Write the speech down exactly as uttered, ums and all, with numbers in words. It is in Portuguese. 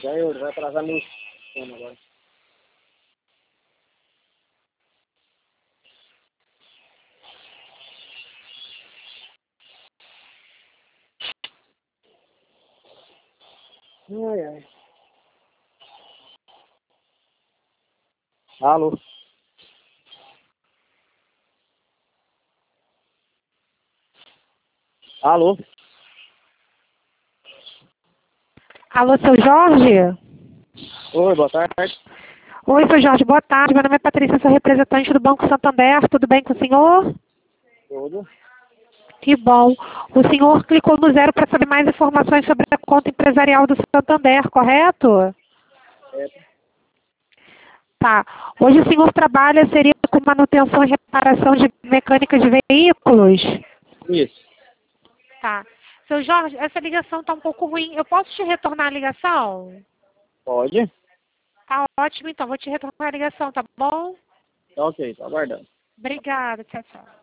Já eu, vai atrasar meu sono agora. Ai, ai. Alô? Alô? Alô, seu Jorge? Oi, boa tarde. Oi, seu Jorge, boa tarde. Meu nome é Patrícia, sou representante do Banco Santander. Tudo bem com o senhor? Tudo? Que bom. O senhor clicou no zero para saber mais informações sobre a conta empresarial do Santander, correto? É, Tá. Hoje o senhor trabalha, seria com manutenção e reparação de mecânica de veículos? isso. Tá. Seu Jorge, essa ligação está um pouco ruim. Eu posso te retornar a ligação? Pode? Tá ótimo, então. Vou te retornar a ligação, tá bom? Tá ok, tô aguardando. Obrigada. Tchau, tchau.